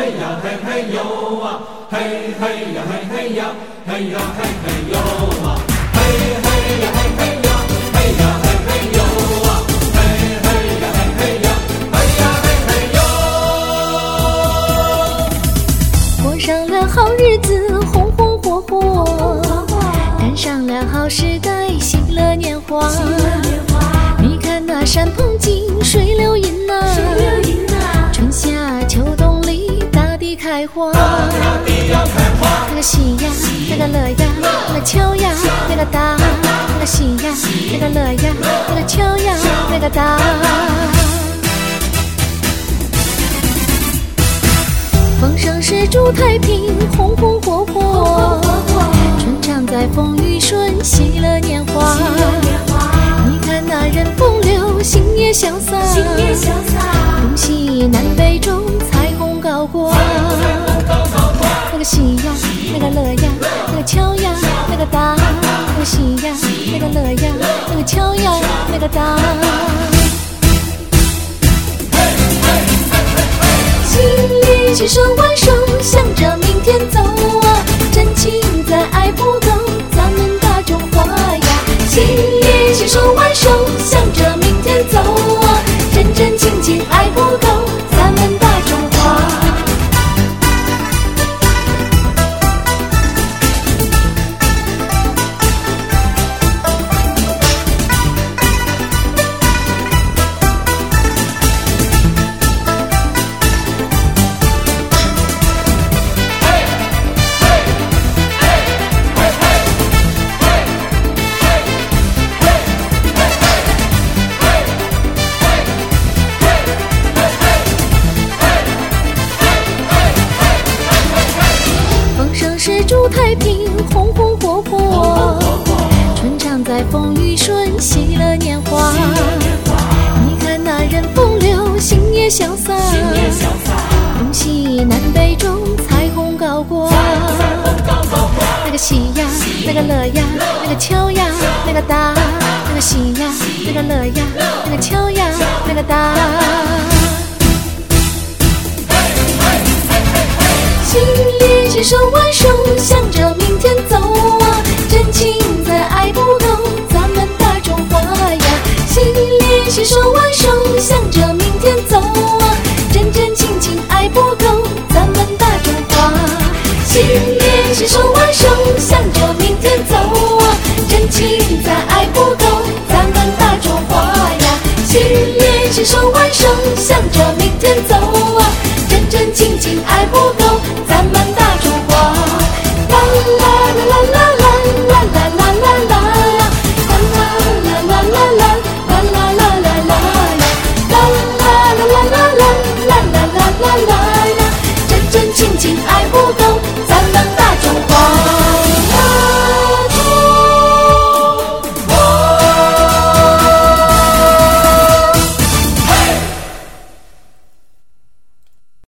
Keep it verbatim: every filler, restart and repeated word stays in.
嘿呀嘿嘿呦啊，嘿嘿呀嘿嘿呀，嘿呀嘿嘿呦啊，嘿嘿呀嘿嘿呀，嘿呀嘿嘿呦啊，嘿嘿呀嘿嘿呀，嘿呀嘿嘿呦。 过上了好日子，红红火火，赶上了好时代，喜乐年华。你看那山蓬景，水流银呐，春夏秋冬里大地开花。那个喜呀，那个乐呀，那个秋呀，那个大。那个喜呀，那个乐呀，那个秋呀，那个大。丰盛是祝太平，红红火火，春常在风雨顺，喜乐年华。你看那人风流，心也潇洒，东西南北中，彩虹高挂。那个喜呀，那个乐呀，那个秋呀，那个大。那个喜呀，那个乐呀，那个秋呀，那个大。心里齐手挽手，向着明天走啊！真情在爱不够，咱们大中华呀！心里齐手挽手，向着明天走啊！真真情情爱不够，咱们大中华。是祝太平，红红火火，春常在风雨顺，喜乐年华。你看那人风流，心也潇洒，东西南北中，彩虹高挂。那个喜呀，那个乐呀，那个秋呀，那个大。那个喜呀，那个乐呀，那个秋呀，那个大。心里牵手。